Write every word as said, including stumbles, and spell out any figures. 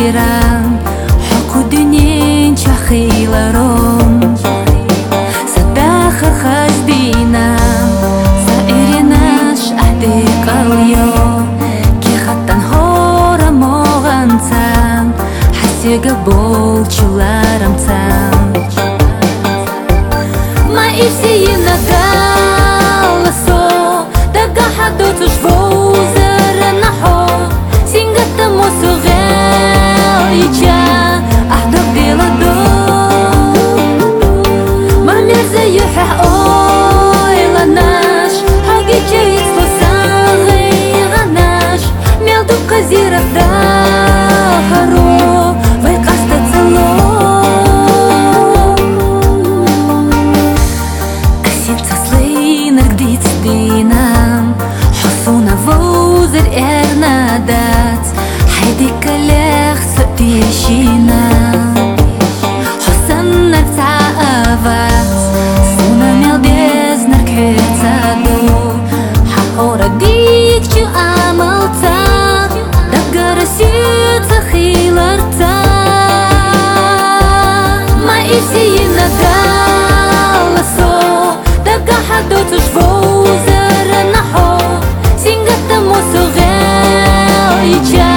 Iran Haku dünyen çaxilarom Sadaxa xazdinam Sairinash ahdi qalyo Ki xattan horamoğansam Hasiga bolchularamsam Ma ifsiyina galaso Daga hadotush vozaranaho Singata mosughel icha Ahdok dilado Ma mirza yuhah oylanash Hagicha itslo sanghiganash Meldu qaziraf daharo Vai qasta tsalo Asitsa slaynar gdits dinam Hosuna vozir ernadat Haydi kalech sotishina Hosan narta avat Suna meldez narkhetsado Hahora dikchu amalta Daggarasitsa khilarta Ma ifsiyina galaso Daga hadotush vozaranaho Singata mosughel icha